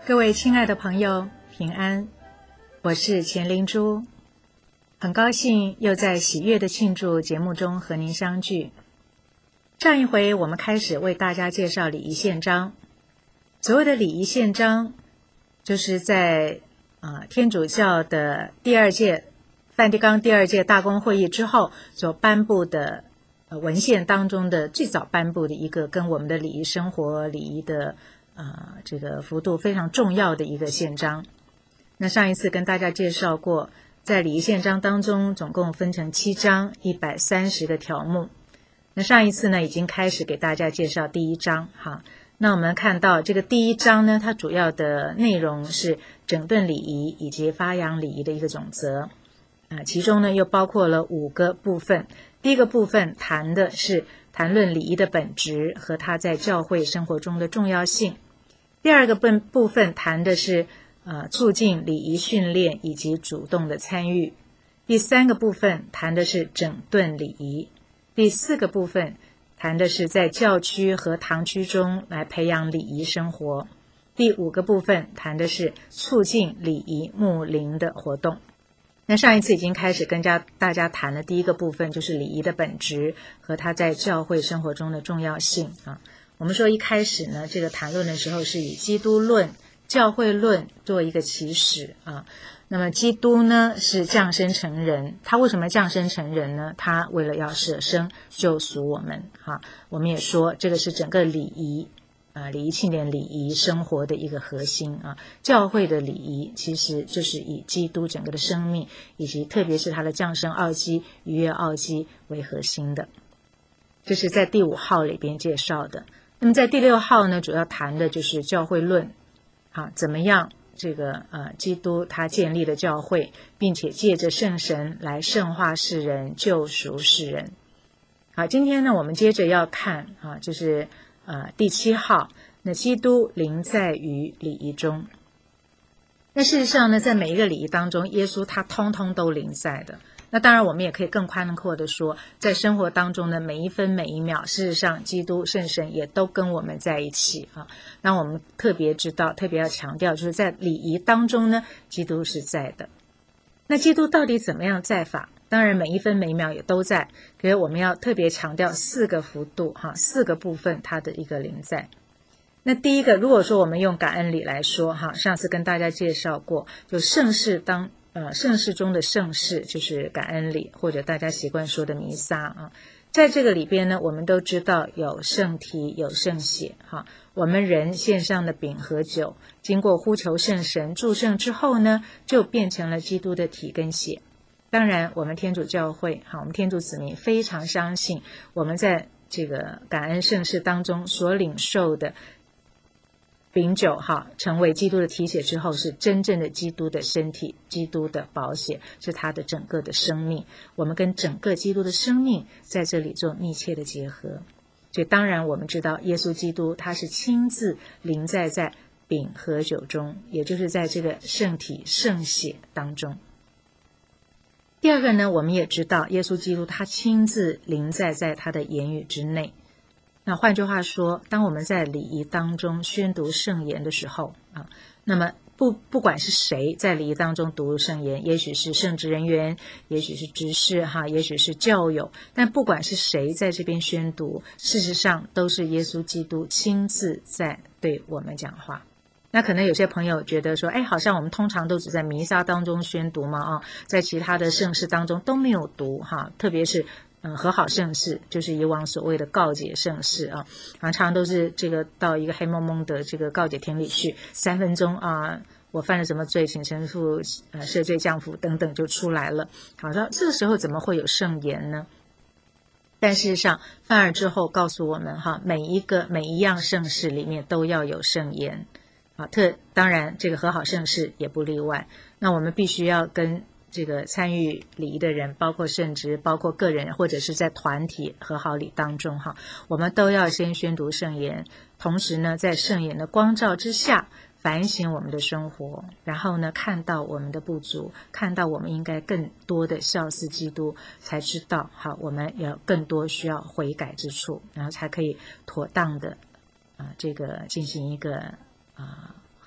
各位亲爱的朋友，平安，我是钱灵珠，很高兴又在喜悦的庆祝节目中和您相聚。上一回我们开始为大家介绍礼仪宪章。所谓的礼仪宪章，就是在天主教的梵蒂冈第二届大公会议之后所颁布的文献当中的最早颁布的一个跟我们的礼仪生活、礼仪的这个幅度非常重要的一个宪章。那上一次跟大家介绍过，在礼仪宪章当中总共分成7章130个条目。那上一次呢已经开始给大家介绍第1章哈。那我们看到这个第1章呢，它主要的内容是整顿礼仪以及发扬礼仪的一个总则其中呢又包括了5个部分。第一个部分谈的是谈论礼仪的本质和它在教会生活中的重要性。第二个部分谈的是促进礼仪训练以及主动的参与。第3个部分谈的是整顿礼仪。第4个部分谈的是在教区和堂区中来培养礼仪生活。第5个部分谈的是促进礼仪牧灵的活动。那上一次已经开始跟大家谈了第一个部分，就是礼仪的本质和它在教会生活中的重要性我们说一开始呢，这个谈论的时候是以基督论、教会论做一个起始那么基督呢是降生成人，他为什么降生成人呢？他为了要舍生救赎我们我们也说这个是整个礼仪礼仪庆典礼仪生活的一个核心教会的礼仪其实就是以基督整个的生命以及特别是他的降生奥迹、逾越奥迹为核心的。这是在第5号里边介绍的。那么在第6号呢，主要谈的就是教会论怎么样这个基督他建立了教会，并且借着圣神来圣化世人、救赎世人。好，今天呢我们接着要看就是第7号，那基督临在于礼仪中。那事实上呢，在每一个礼仪当中，耶稣他通通都临在的。那当然我们也可以更宽阔的说，在生活当中的每一分每一秒，事实上基督圣神也都跟我们在一起那我们特别知道，特别要强调，就是在礼仪当中呢，基督是在的。那基督到底怎么样在法？当然每一分每一秒也都在，可是我们要特别强调4个幅度4个部分它的一个临在。那第一个，如果说我们用感恩礼来说上次跟大家介绍过，就圣事中的圣事就是感恩礼，或者大家习惯说的弥撒在这个里边呢，我们都知道有圣体有圣血我们人献上的饼和酒，经过呼求圣神祝圣之后呢，就变成了基督的体跟血。当然我们天主教会我们天主子民非常相信，我们在这个感恩圣事当中所领受的饼酒成为基督的体血之后，是真正的基督的身体，基督的宝血，是他的整个的生命。我们跟整个基督的生命在这里做密切的结合。所以当然我们知道耶稣基督他是亲自临在饼和酒中，也就是在这个圣体圣血当中。第二个呢，我们也知道耶稣基督他亲自临在他的言语之内。那换句话说，当我们在礼仪当中宣读圣言的时候那么不管是谁在礼仪当中读圣言，也许是圣职人员，也许是执事也许是教友，但不管是谁在这边宣读，事实上都是耶稣基督亲自在对我们讲话。那可能有些朋友觉得说，好像我们通常都只在弥撒当中宣读嘛在其他的圣事当中都没有读特别是和好圣事，就是以往所谓的告解圣事常常都是这个到一个黑蒙蒙的这个告解亭里去，3分钟我犯了什么罪，请神父赦罪降福等等就出来了。好，那这个时候怎么会有圣言呢？但事实上范尔之后告诉我们每一样圣事里面都要有圣言当然这个和好圣事也不例外。那我们必须要跟这个参与礼仪的人，包括圣职，包括个人，或者是在团体和好礼当中我们都要先宣读圣言，同时呢在圣言的光照之下反省我们的生活，然后呢看到我们的不足，看到我们应该更多的效似基督，才知道我们有更多需要悔改之处，然后才可以妥当的这个进行一个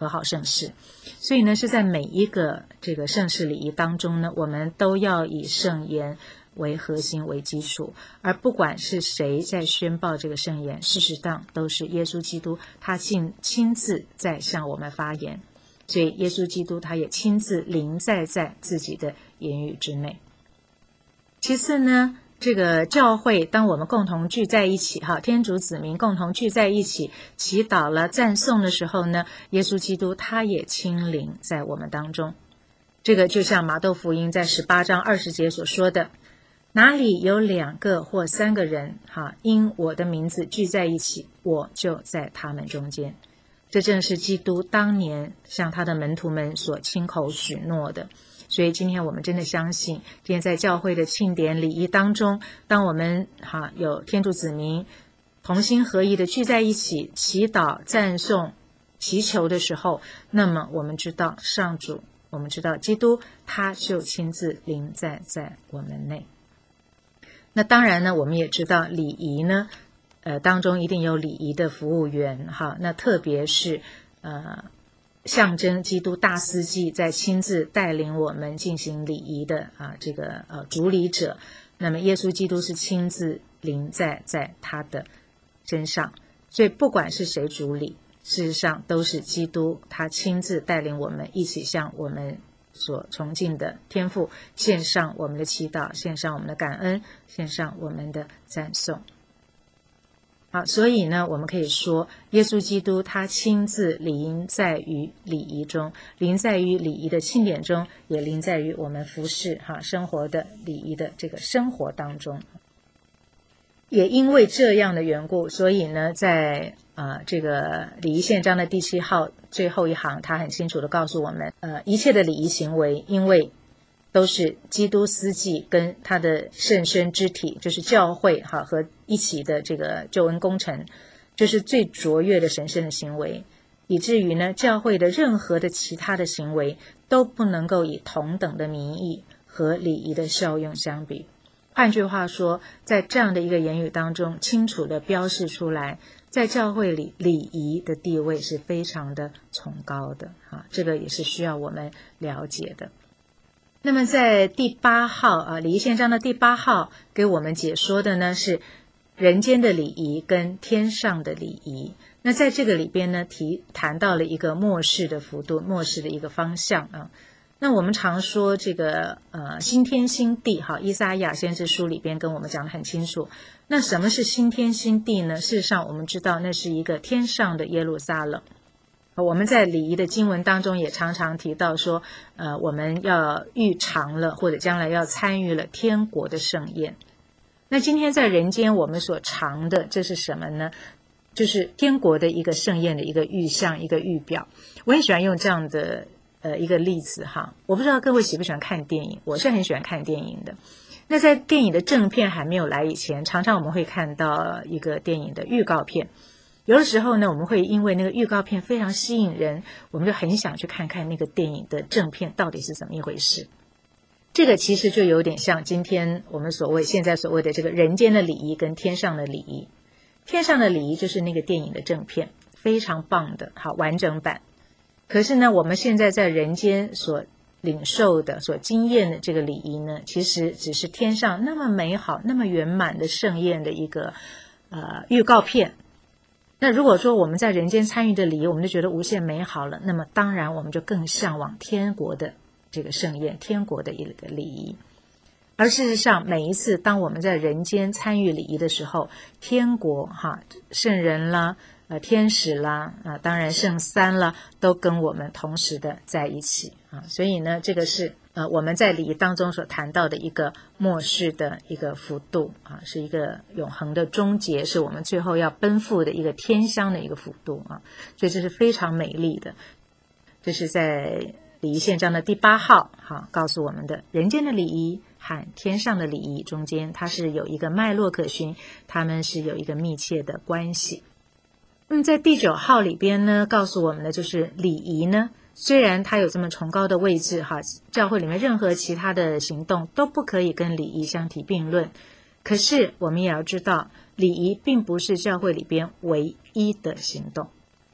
和好圣事。所以呢，是在每一个这个圣事礼仪当中呢，我们都要以圣言为核心为基础，而不管是谁在宣报这个圣言，事实上都是耶稣基督他亲自在向我们发言，所以耶稣基督他也亲自临在自己的言语之内。其次呢，这个教会当我们共同聚在一起，天主子民共同聚在一起祈祷了赞颂的时候呢，耶稣基督他也亲临在我们当中。这个就像马窦福音在18章20节所说的，哪里有2个或3个人因我的名字聚在一起，我就在他们中间。这正是基督当年向他的门徒们所亲口许诺的。所以今天我们真的相信，今天在教会的庆典礼仪当中，当我们有天主子民同心合意的聚在一起祈祷赞颂祈求的时候，那么我们知道上主，我们知道基督他就亲自临在我们内。那当然呢，我们也知道礼仪呢当中一定有礼仪的服务员那特别是象征基督大司祭在亲自带领我们进行礼仪的这个主礼者，那么耶稣基督是亲自临在他的身上，所以不管是谁主礼，事实上都是基督他亲自带领我们一起向我们所崇敬的天父献上我们的祈祷，献上我们的感恩，献上我们的赞颂。好，所以呢，我们可以说耶稣基督他亲自临在于礼仪中，临在于礼仪的庆典中，也临在于我们服事生活的礼仪的这个生活当中。也因为这样的缘故，所以呢，在这个礼仪宪章的第7号最后一行，他很清楚地告诉我们，一切的礼仪行为，因为都是基督司祭跟他的圣身肢体，就是教会和一起的这个救恩工程，就是最卓越的神圣的行为，以至于呢，教会的任何的其他的行为都不能够以同等的名义和礼仪的效用相比。换句话说，在这样的一个言语当中，清楚地标示出来，在教会里礼仪的地位是非常的崇高的这个也是需要我们了解的。那么在第8号礼仪宪章的第8号给我们解说的呢，是人间的礼仪跟天上的礼仪。那在这个里边呢，谈到了一个末世的幅度，末世的一个方向那我们常说这个新天新地以赛亚先知书里边跟我们讲得很清楚。那什么是新天新地呢？事实上我们知道那是一个天上的耶路撒冷。我们在礼仪的经文当中也常常提到说我们要预尝了，或者将来要参与了天国的盛宴。那今天在人间我们所尝的这是什么呢？就是天国的一个盛宴的一个预象，一个预表。我很喜欢用这样的一个例子我不知道各位喜不喜欢看电影，我是很喜欢看电影的。那在电影的正片还没有来以前，常常我们会看到一个电影的预告片。有的时候呢，我们会因为那个预告片非常吸引人，我们就很想去看看那个电影的正片到底是怎么一回事。这个其实就有点像今天我们现在所谓的这个人间的礼仪跟天上的礼仪。天上的礼仪就是那个电影的正片，非常棒的完整版。可是呢，我们现在在人间所领受的、所经验的这个礼仪呢，其实只是天上那么美好、那么圆满的盛宴的一个预告片。那如果说我们在人间参与的礼仪，我们就觉得无限美好了，那么当然我们就更向往天国的这个盛宴，天国的一个礼仪。而事实上，每一次当我们在人间参与礼仪的时候，天国圣人啦、天使啦当然圣三啦，都跟我们同时的在一起所以呢，这个是我们在礼仪当中所谈到的一个末世的一个幅度是一个永恒的终结，是我们最后要奔赴的一个天乡的一个幅度所以这是非常美丽的。这是在礼仪宪章的第8号告诉我们的人间的礼仪和天上的礼仪中间，它是有一个脉络可循，它们是有一个密切的关系。那么在第9号里边呢，告诉我们的就是礼仪呢，虽然它有这么崇高的位置教会里面任何其他的行动都不可以跟礼仪相提并论，可是我们也要知道，礼仪并不是教会里边唯一的行动。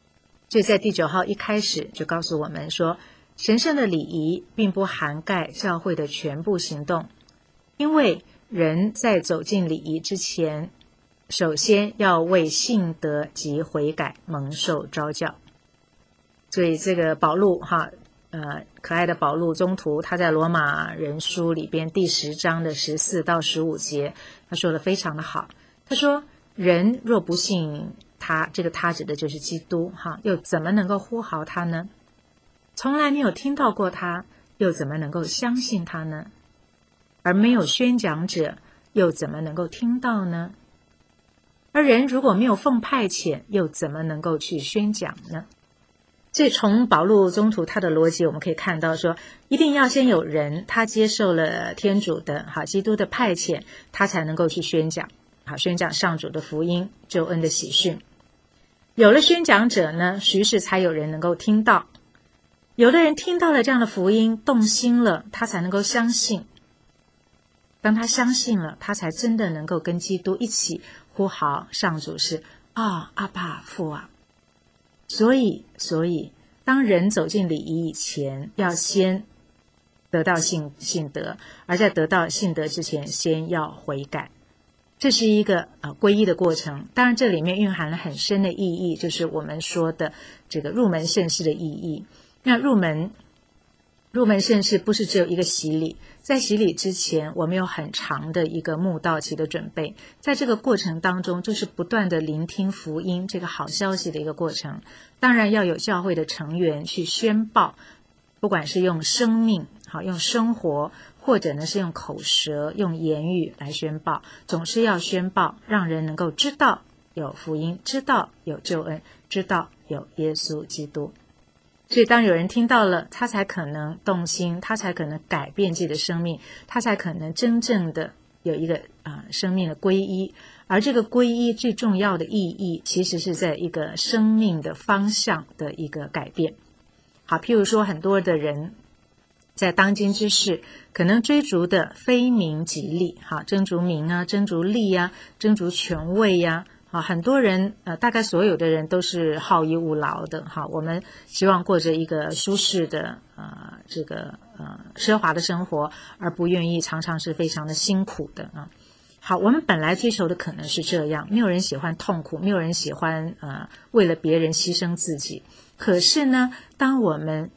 就在第9号一开始就告诉我们说，神圣的礼仪并不涵盖教会的全部行动，因为人在走进礼仪之前，首先要为信德及悔改蒙受召叫。所以这个保禄可爱的保禄宗徒，他在罗马人书里边第10章的14到15节，他说的非常的好。他说，人若不信他，这个他指的就是基督又怎么能够呼号他呢？从来没有听到过他，又怎么能够相信他呢？而没有宣讲者，又怎么能够听到呢？而人如果没有奉派遣，又怎么能够去宣讲呢？所以从保禄宗徒他的逻辑，我们可以看到说，一定要先有人他接受了天主的基督的派遣，他才能够去宣讲上主的福音，救恩的喜讯。有了宣讲者呢，于是才有人能够听到。有的人听到了这样的福音，动心了，他才能够相信。当他相信了，他才真的能够跟基督一起呼号上主是阿爸父啊。所以当人走进礼仪以前，要先得到信德，而在得到信德之前，先要悔改。这是一个皈依的过程。当然这里面蕴含了很深的意义，就是我们说的这个入门圣事的意义。那入门圣事不是只有一个洗礼，在洗礼之前，我们有很长的一个慕道期的准备，在这个过程当中，就是不断的聆听福音这个好消息的一个过程。当然要有教会的成员去宣报，不管是用生命用生活，或者呢是用口舌用言语来宣报，总是要宣报，让人能够知道有福音，知道有救恩，知道有耶稣基督。所以当有人听到了，他才可能动心，他才可能改变自己的生命，他才可能真正的有一个生命的皈依。而这个皈依最重要的意义，其实是在一个生命的方向的一个改变。好，譬如说很多的人在当今之世，可能追逐的非名即利，争逐名啊，争逐利啊，争逐权位呀。很多人大概所有的人都是好逸恶劳的我们希望过着一个舒适的奢华的生活，而不愿意常常是非常的辛苦的好，我们本来追求的可能是这样，没有人喜欢痛苦，没有人喜欢为了别人牺牲自己。可是呢，当我们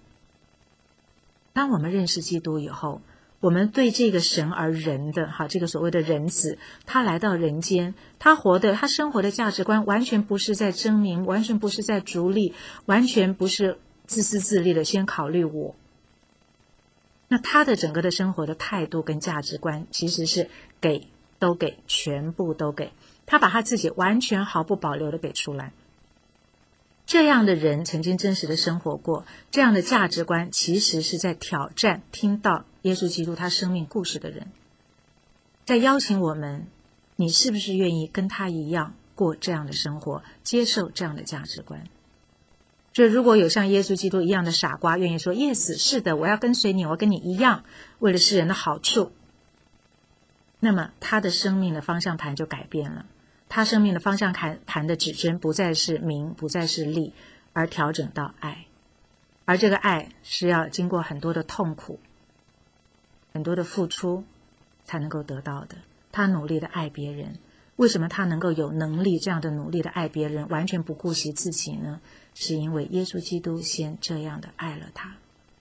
认识基督以后，我们对这个神而人的这个所谓的人子，他来到人间，他生活的价值观完全不是在争名，完全不是在逐利，完全不是自私自利的先考虑我。那他的整个的生活的态度跟价值观其实是都给，全部都给，他把他自己完全毫不保留的给出来。这样的人曾经真实的生活过，这样的价值观其实是在挑战听到耶稣基督他生命故事的人，在邀请我们，你是不是愿意跟他一样过这样的生活，接受这样的价值观？所以如果有像耶稣基督一样的傻瓜愿意说 yes 是的，我要跟随你，我跟你一样，为了世人的好处，那么他的生命的方向盘就改变了。他生命的方向盘的指针不再是名，不再是利，而调整到爱。而这个爱是要经过很多的痛苦，很多的付出才能够得到的。他努力的爱别人，为什么他能够有能力这样的努力的爱别人，完全不顾惜自己呢？是因为耶稣基督先这样的爱了他。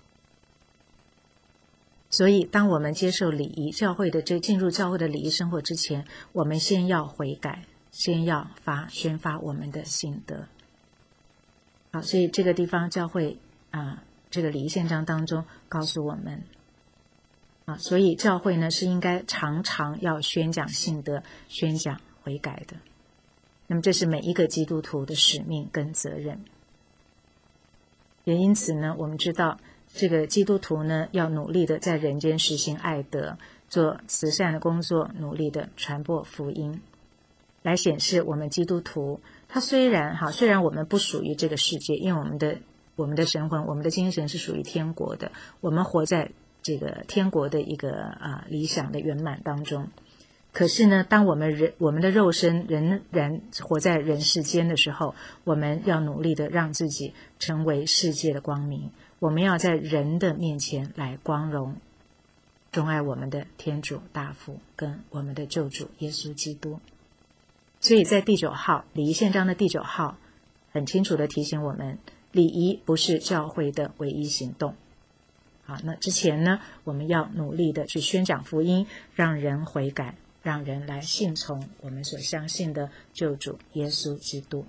所以当我们接受礼仪教会的进入教会的礼仪生活之前，我们先要悔改，先要宣发我们的信德。好，所以这个地方教会这个礼仪宪章当中告诉我们所以教会呢是应该常常要宣讲信德，宣讲悔改的。那么这是每一个基督徒的使命跟责任。也因此呢，我们知道这个基督徒呢要努力的在人间实行爱德，做慈善的工作，努力的传播福音，来显示我们基督徒他虽然我们不属于这个世界，因为我们的神魂，我们的精神是属于天国的，我们活在这个天国的一个理想的圆满当中。 可是呢，当我们的肉身仍然活在人世间的时候，我们要努力的让自己成为世界的光明。我们要在人的面前来光荣钟爱我们的天主大父跟我们的救主耶稣基督。所以在第9号礼仪宪章的第9号很清楚的提醒我们，礼仪不是教会的唯一行动。好，那之前呢，我们要努力的去宣讲福音，让人悔改，让人来信从我们所相信的救主耶稣基督。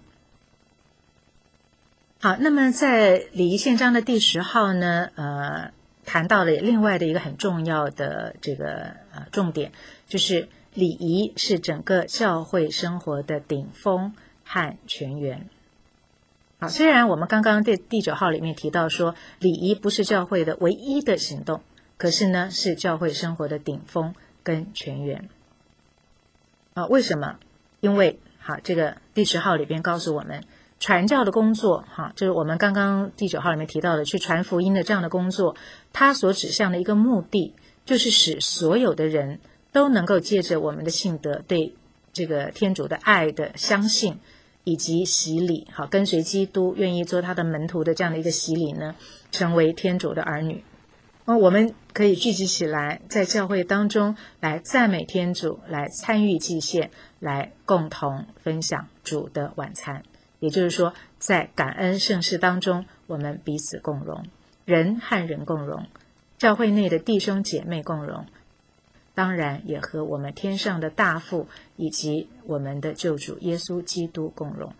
好，那么在礼仪宪章的第10号呢，谈到了另外的一个很重要的这个重点，就是礼仪是整个教会生活的顶峰和泉源。好，虽然我们刚刚在第9号里面提到说，礼仪不是教会的唯一的行动，可是呢，是教会生活的顶峰跟泉源。为什么？因为这个第10号里边告诉我们，传教的工作，就是我们刚刚第9号里面提到的去传福音的这样的工作，它所指向的一个目的，就是使所有的人都能够借着我们的信德对这个天主的爱的相信以及洗礼，跟随基督，愿意做他的门徒的这样的一个洗礼呢，成为天主的儿女。我们可以聚集起来，在教会当中来赞美天主，来参与祭献，来共同分享主的晚餐。也就是说，在感恩圣事当中，我们彼此共荣，人和人共荣，教会内的弟兄姐妹共荣，当然也和我们天上的大父以及我们的救主耶稣基督共荣。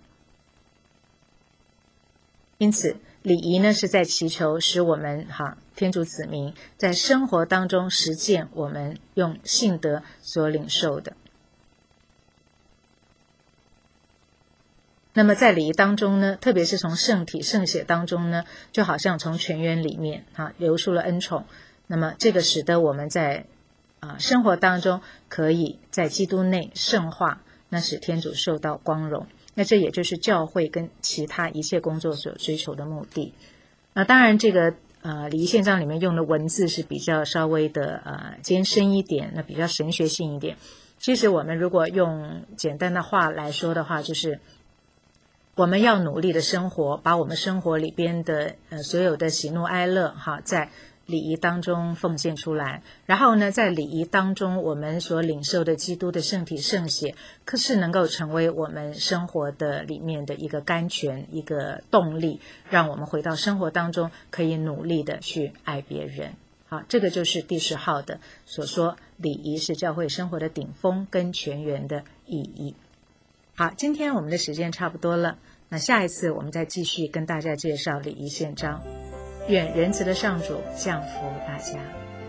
因此礼仪呢，是在祈求使我们天主子民在生活当中实践我们用信德所领受的。那么在礼仪当中呢，特别是从圣体圣血当中呢，就好像从泉源里面流出了恩宠，那么这个使得我们在生活当中可以在基督内圣化，那使天主受到光荣。那这也就是教会跟其他一切工作所追求的目的。当然这个礼仪宪章里面用的文字是比较稍微的艰深一点，那比较神学性一点。其实我们如果用简单的话来说的话，就是我们要努力的生活，把我们生活里边的所有的喜怒哀乐在礼仪当中奉献出来，然后呢，在礼仪当中我们所领受的基督的圣体圣血，可是能够成为我们生活的里面的一个甘泉，一个动力，让我们回到生活当中可以努力的去爱别人。好，这个就是第10号的所说，礼仪是教会生活的顶峰跟泉源的意义。好，今天我们的时间差不多了，那下一次我们再继续跟大家介绍礼仪宪章。愿仁慈的上主降福大家。